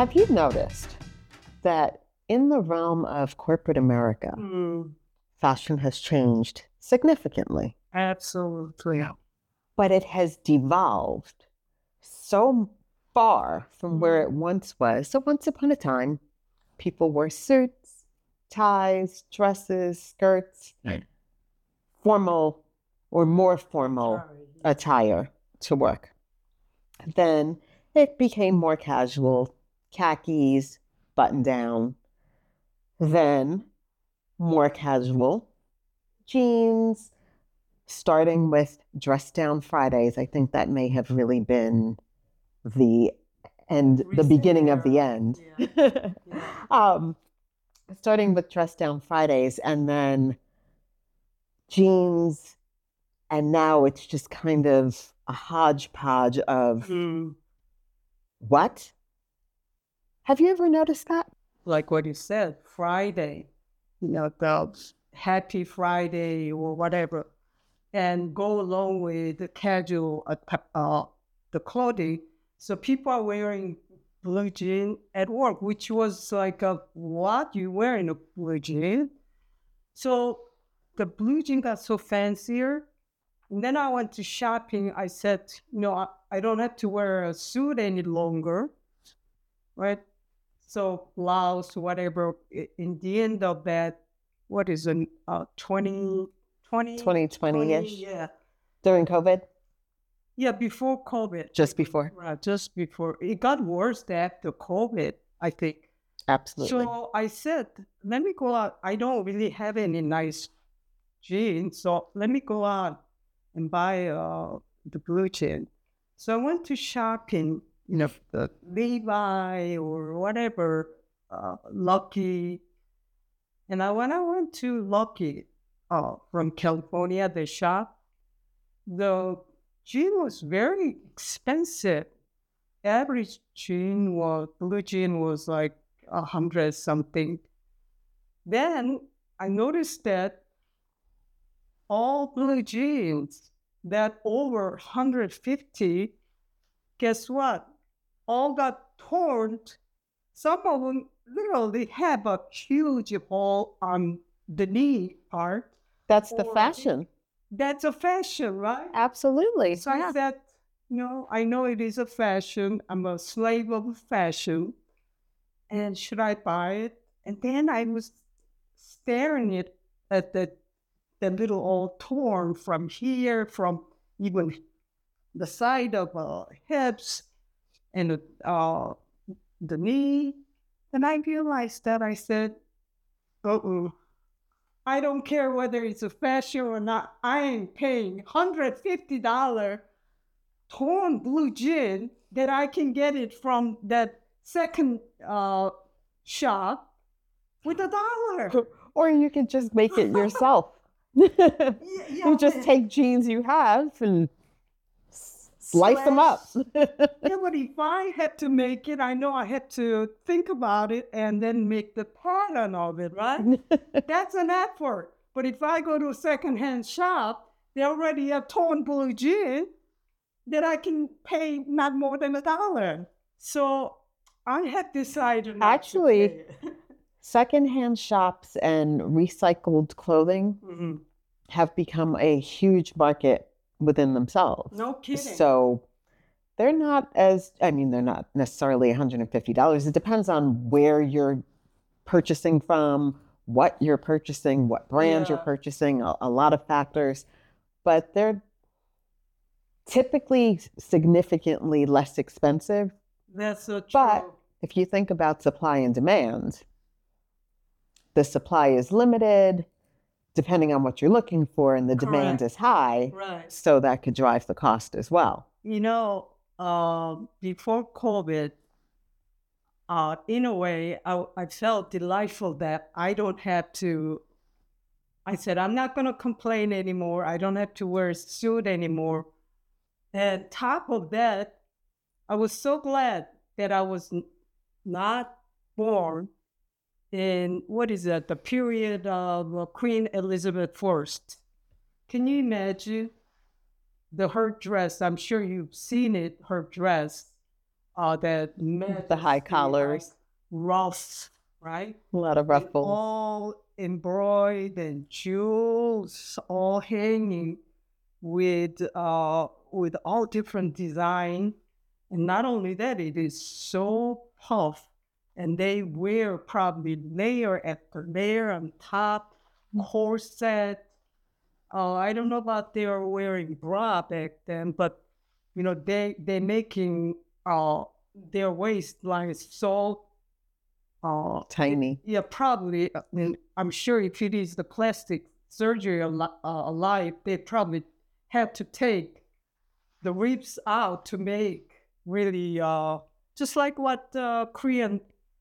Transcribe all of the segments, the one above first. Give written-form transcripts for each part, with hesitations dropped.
Have you noticed that in the realm of corporate America, fashion has changed significantly, Absolutely. but it has devolved so far from where it once was? So once upon a time, people wore suits, ties, dresses, skirts, formal or more formal attire to work. Then it became more casual, khakis, button down. Then more casual, jeans, starting with dress down Fridays. I think that may have really been the the beginning of the end. Yeah. um, Starting with dress down Fridays and then jeans, and now it's just kind of a hodgepodge of what? Have you ever noticed that? Like what you said, Friday, the Happy Friday or whatever, and go along with the casual, the clothing. So people are wearing blue jean at work, which was like what you wearing a blue jean? So the blue jean got so fancier. And then I went to shopping. I said, I don't have to wear a suit any longer, right? So blouse, whatever. In the end of that, what is it, 2020? 2020-ish? Yeah. During COVID? Yeah, before COVID. Just before? Right, just before. It got worse after COVID, I think. Absolutely. So I said, let me go out. I don't really have any nice jeans, so let me go out and buy the blue jean. So I went to shopping, the Levi or whatever, Lucky. And when I went to Lucky from California, the shop, the jean was very expensive. Average blue jean was like 100 something. Then I noticed that all blue jeans that over 150, guess what? All got torn. Some of them literally have a huge hole on the knee part. That's the fashion. That's a fashion, right? Absolutely. So I said, I know it is a fashion. I'm a slave of fashion. And should I buy it? And then I was staring at the little all torn from here, from even the side of hips and the knee. And I realized that I said, I don't care whether it's a fashion or not. I ain't paying $150 torn blue jean that I can get it from that second shop with $1. Or you could just make it yourself. You just take jeans you have and slice them up. Yeah, but if I had to make it, I know I had to think about it and then make the pattern of it, right? That's an effort. But if I go to a secondhand shop, they already have torn blue jean that I can pay not more than $1. So I had decided not Actually, to pay it. secondhand shops and recycled clothing have become a huge market within themselves. No kidding. So they're not necessarily $150. It depends on where you're purchasing from, what you're purchasing, what brand you're purchasing, a lot of factors. But they're typically significantly less expensive. That's so true. But if you think about supply and demand, the supply is limited depending on what you're looking for, and the demand is high. Right. So that could drive the cost as well. Before COVID, in a way, I felt delightful that I don't have to. I said, I'm not going to complain anymore. I don't have to wear a suit anymore. And top of that, I was so glad that I was not born in, the period of Queen Elizabeth I. Can you imagine her dress? I'm sure you've seen it, her dress. that The high majesty, collars, ruffs, right? a lot of And ruffles. all embroidered and jewels all hanging with all different design. And not only that, it is so puff, and they wear probably layer after layer on top, corset. I don't know about they were wearing bra back then, but they're making their waistline so Tiny. yeah, probably. I mean, I'm sure if it is the plastic surgery alive, they probably have to take the ribs out to make really just like what Korean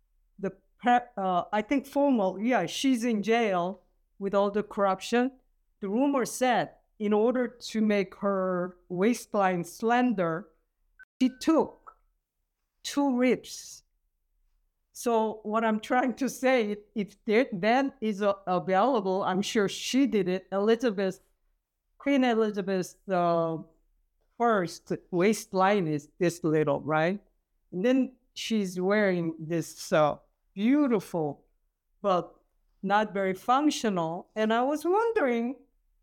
I think formal. Yeah, she's in jail with all the corruption. The rumor said in order to make her waistline slender, she took two ribs. So what I'm trying to say, if that is available, I'm sure she did it. Queen Elizabeth first waistline is this little, right? And then she's wearing this beautiful, but not very functional. And I was wondering,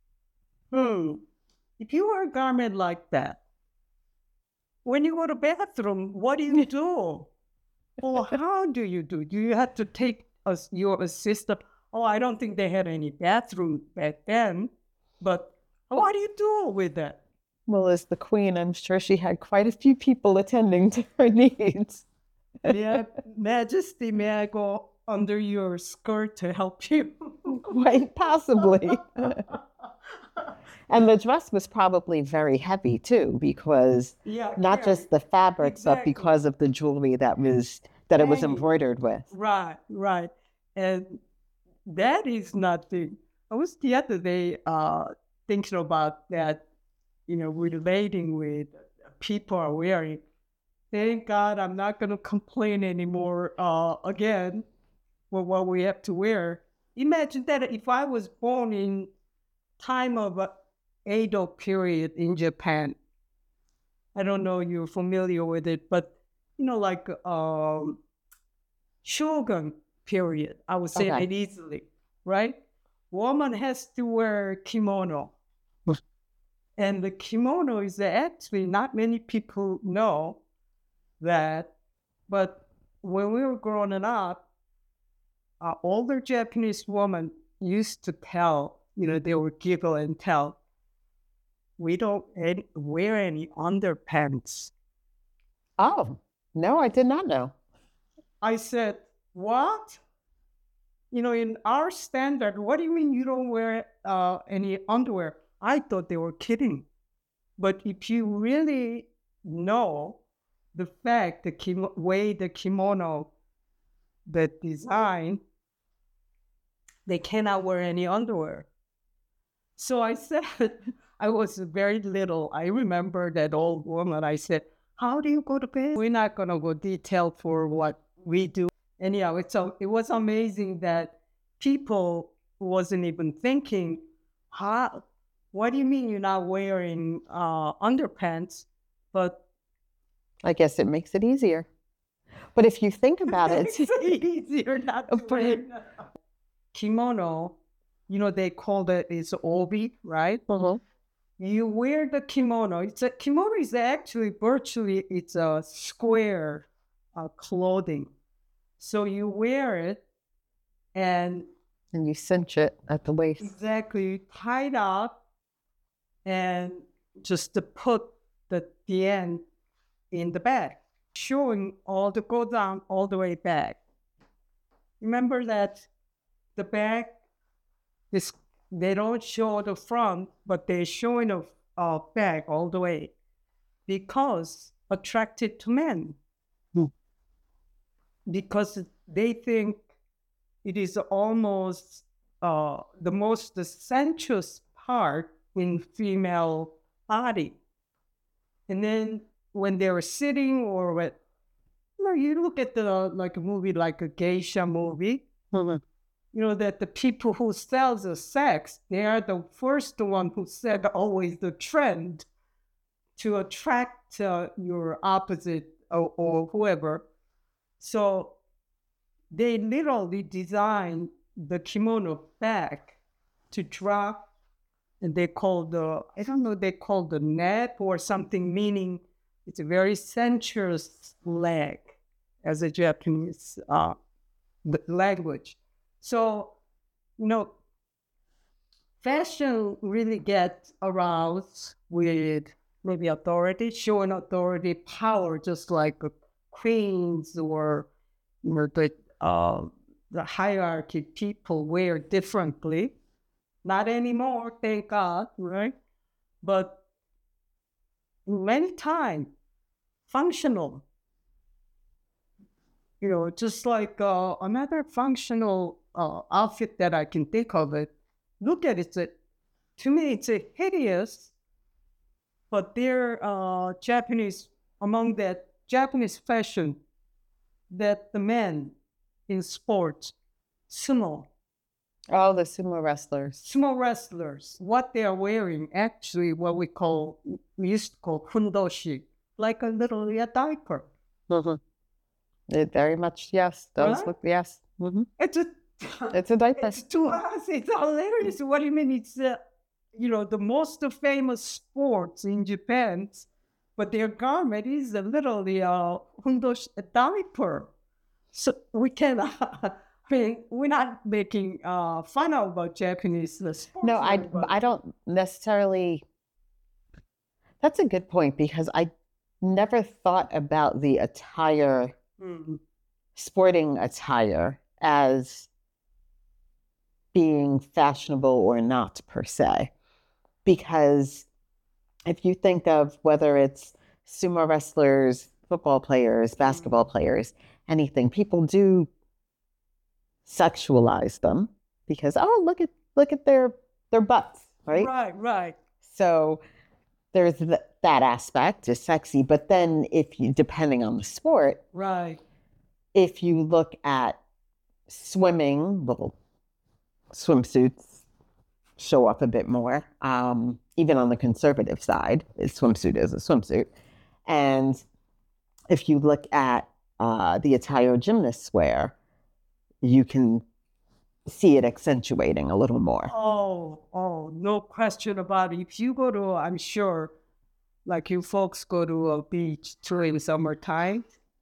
if you wear a garment like that, when you go to bathroom, what do you do? Or how do you do? Do you have to take your assistant? Oh, I don't think they had any bathroom back then. But what do you do with that? Well, as the queen, I'm sure she had quite a few people attending to her needs. Majesty, may I go under your skirt to help you? Quite possibly. And the dress was probably very heavy too, because not just the fabric, but because of the jewelry that it was embroidered with. Right. And that is nothing. I was the other day thinking about that, relating with people are wearing. Thank God I'm not going to complain anymore again for what we have to wear. Imagine that if I was born in time of Edo period in Japan. I don't know if you're familiar with it, but like Shogun period, I would say it easily, right? Woman has to wear kimono. And the kimono is actually, not many people know that, but when we were growing up, older Japanese women used to tell, they would giggle and tell, we don't wear any underpants. Oh, no, I did not know. I said, what? In our standard, what do you mean you don't wear any underwear? I thought they were kidding. But if you really know the fact, the way the kimono, the design, they cannot wear any underwear. So I said, I was very little. I remember that old woman. I said, how do you go to bed? We're not going to go detailed for what we do. Anyhow, it was amazing that people wasn't even thinking, what do you mean you're not wearing underpants? But I guess it makes it easier. But if you think about it, it's easier not to wear kimono. They call it's obi, right? You wear the kimono. Kimono is actually virtually it's a square clothing. So you wear it and you cinch it at the waist. Exactly, tied up and just to put the end in the bag, showing go down all the way back. Remember that the bag they don't show the front, but they're showing a bag all the way because attracted to men. Because they think it is almost the most sensuous part in female body. And then when they were sitting or what, you look at a movie like a geisha movie, that the people who sell the sex, they are the first one who set always the trend to attract your opposite or whoever. So they literally designed the kimono back to drop, and they call they call the net or something, meaning it's a very sensuous leg as a Japanese language. So, fashion really gets aroused with maybe authority, showing authority, power, just like queens or the hierarchy people wear differently. Not anymore, thank God, right? But many times functional. Just like another functional outfit that I can think of it. Look at it. To me, it's a hideous, but they're Japanese, among that Japanese fashion that the men in sports, sumo Oh, the sumo wrestlers, what they are wearing, actually what we used to call fundoshi, like a little diaper. Mm-hmm. It very much, yes, does Right? look, yes. Mm-hmm. It's a diaper. It's to us, it's hilarious. What do you mean? It's the most famous sports in Japan, but their garment is literally a diaper. So we can, I mean, we're not making fun of Japanese sports. No, I don't necessarily. That's a good point because I never thought about the attire, sporting attire, as being fashionable or not per se. Because if you think of whether it's sumo wrestlers, football players, basketball players, anything, people do sexualize them because look at their butts, right? Right. So there's that aspect is sexy, but then if you, depending on the sport, right, if you look at swimming, little swimsuits show up a bit more. Even on the conservative side, a swimsuit is a swimsuit. And if you look at the attire gymnasts wear, you can see it accentuating a little more. Oh, no question about it. If you go to, I'm sure, like you folks go to a beach during summertime,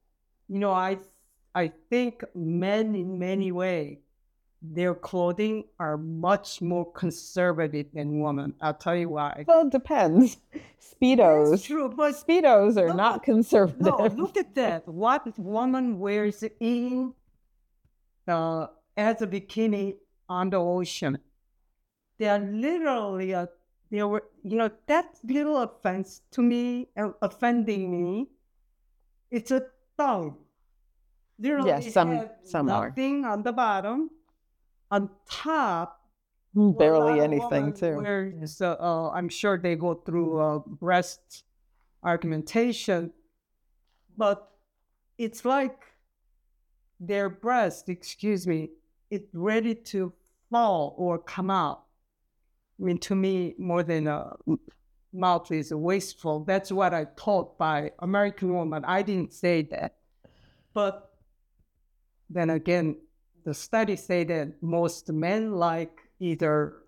I think men in many ways, their clothing are much more conservative than women. I'll tell you why. Well, it depends. Speedos. That's true, but Speedos are not conservative. No, look at that. What woman wears in as a bikini on the ocean? They are literally that little offense to me, offending me. It's a thong. Literally, yes, some nothing are. On the bottom. On top, barely anything too. I'm sure they go through breast argumentation, but it's like their breast, it's ready to fall or come out. I mean, to me, more than a mouth is wasteful. That's what I taught by American woman. I didn't say that, but then again, the studies say that most men like either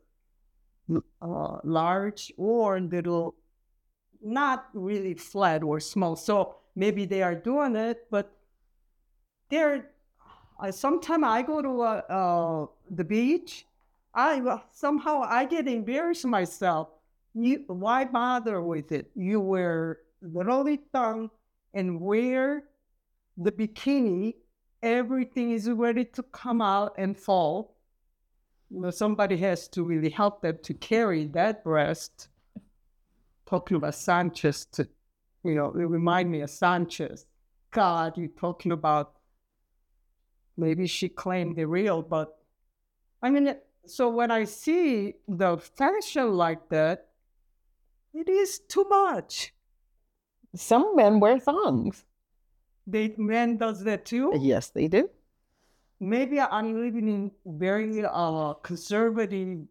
large or little, not really flat or small. So maybe they are doing it, but sometimes I go to the beach, somehow I get embarrassed myself. Why bother with it? You wear literally thong and wear the bikini. Everything is ready to come out and fall. Somebody has to really help them to carry that breast. Talking about Sanchez, it remind me of Sanchez. God, you're talking about, maybe she claimed the real, but I mean, so when I see the fashion like that, it is too much. Some men wear thongs. Men does that too? Yes, they do. Maybe I'm living in very conservative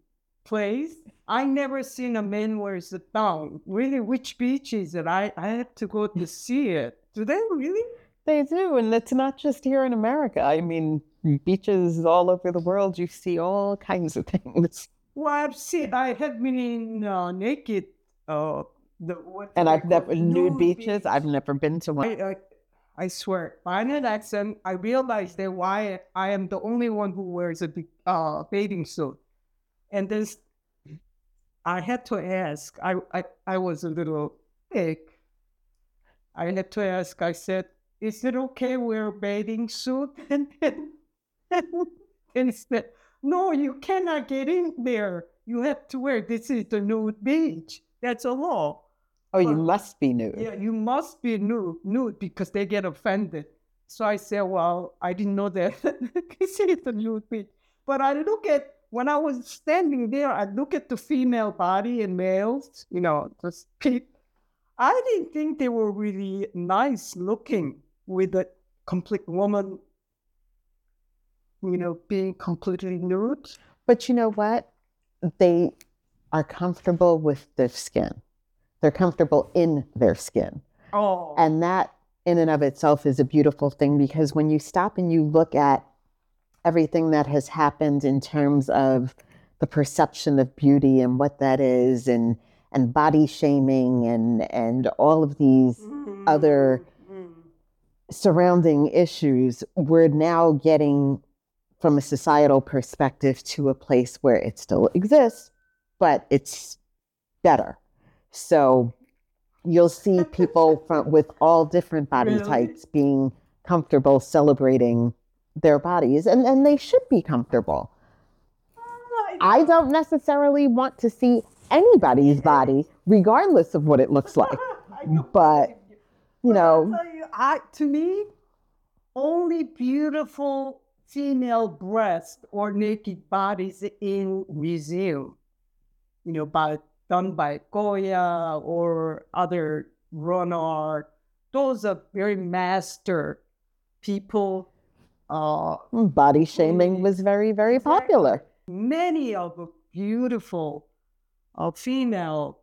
place. I never seen a man wears a thong. Really, which beach is it? I have to go to see it. Do they really? They do, and it's not just here in America. I mean, beaches all over the world, you see all kinds of things. Well, I have been in naked, what do And they I've call never nude beaches. beach. I've never been to one. I swear, by an accent, I realized that why I am the only one who wears a bathing suit. And this, I had to ask. I was a little thick. I had to ask. I said, "Is it okay wear a bathing suit?" And he said, "No, you cannot get in there. You have to wear. This is the nude beach. That's a law." Oh, you But- must be nude. Yeah, you must be nude because they get offended. So I said, well, I didn't know that. This is the nude beach. But when I was standing there, I look at the female body and males, just peep. I didn't think they were really nice looking with a complete woman, being completely nude. But you know what? They are comfortable with their skin. They're comfortable in their skin. Oh. And that in and of itself is a beautiful thing, because when you stop and you look at everything that has happened in terms of the perception of beauty and what that is, and body shaming and all of these other surrounding issues, we're now getting from a societal perspective to a place where it still exists, but it's better. So you'll see people with all different body Really? types being comfortable celebrating their bodies, and they should be comfortable. I don't necessarily want to see anybody's body, regardless of what it looks like. But, I'll tell you, to me, only beautiful female breasts or naked bodies in museum, done by Goya or other Renoir. Those are very master people. body shaming was very, very popular. Many of the beautiful female,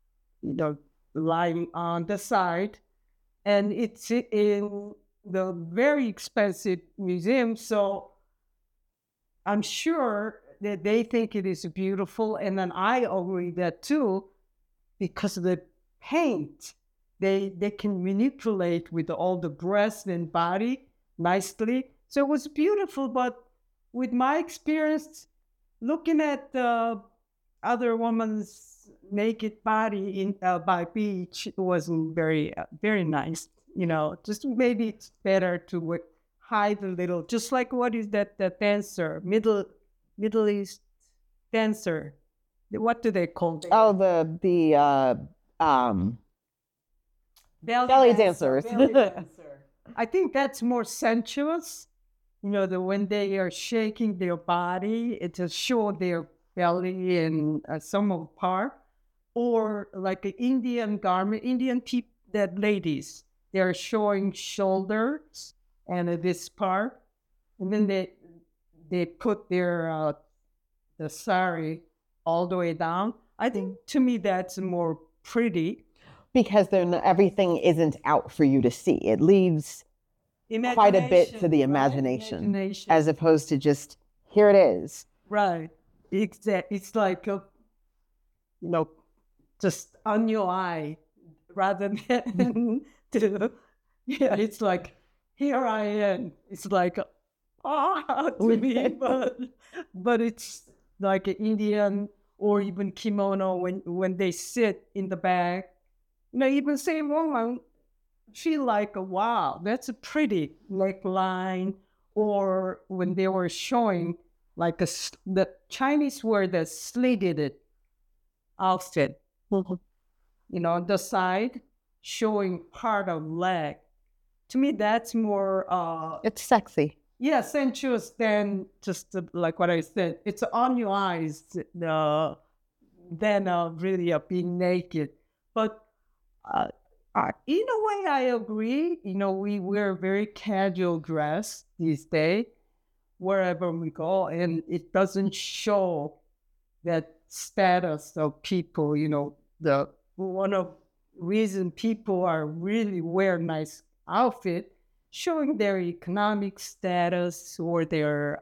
lying on the side, and it's in the very expensive museum. So I'm sure that they think it is beautiful, and then I agree that too, because of the paint. They can manipulate with all the breast and body nicely. So it was beautiful, but with my experience, looking at the other woman's naked body by beach wasn't very, very nice. Just maybe it's better to hide a little. Just like what is that the dancer, Middle East dancer? What do they call them? Oh, the belly dancers. Belly dancer. I think that's more sensuous. When they are shaking their body, it just show their belly and some of part. Or like an Indian garment, Indian people, that ladies, they're showing shoulders and this part, and then they put their the sari all the way down. I think to me that's more pretty. Because then everything isn't out for you to see. It leaves quite a bit to the imagination, as opposed to just, here it is. Right. It's like, just on your eye rather than it's like, here I am. It's like, to me, but it's like an Indian or even kimono when they sit in the back. Even same woman feel like, wow, that's a pretty neckline. Or when they were showing like the Chinese wear the slitted outfit, on the side showing part of leg. To me, that's more. It's sexy. Yeah, sensuous than just like what I said. It's on your eyes than really being naked. But in a way, I agree. We wear very casual dress these days wherever we go, and it doesn't show that status of people. The one of reason people are really wear nice outfit, showing their economic status or their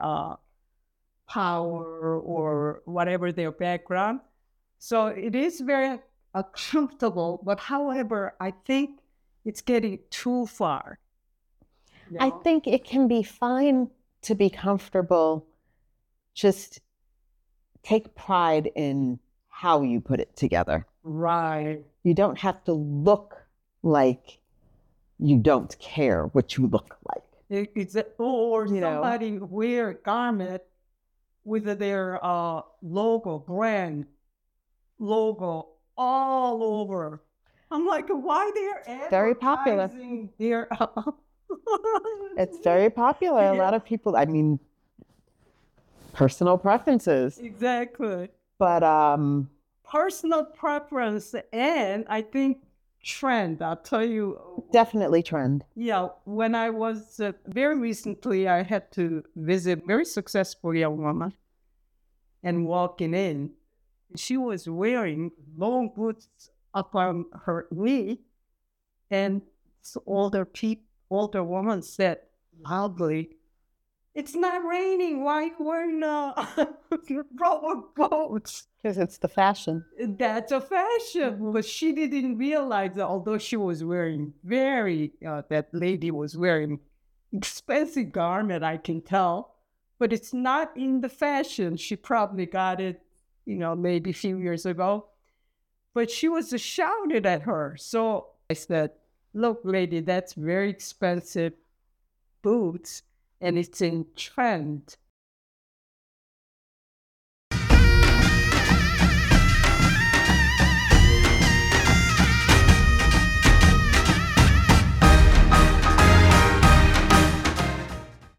power or whatever their background. So it is very comfortable, but however, I think it's getting too far. I think it can be fine to be comfortable. Just take pride in how you put it together. Right. You don't have to look like you don't care what you look like. Or somebody wear a garment with their logo, brand logo all over. I'm like, why they're very popular. Their It's very popular. A lot of people, I mean, personal preferences. Exactly. But personal preference and I think trend. I'll tell you. Definitely trend. Yeah. When I was very recently, I had to visit a very successful young woman and walking in, she was wearing long boots up on her knee. And this older woman said loudly, "It's not raining. Why are you wearing rubber boots?" Because it's the fashion. That's a fashion. But she didn't realize that although she was wearing that lady was wearing expensive garment, I can tell. But it's not in the fashion. She probably got it, maybe a few years ago. But she was shouted at her. So I said, "Look, lady, that's very expensive boots and it's in trend.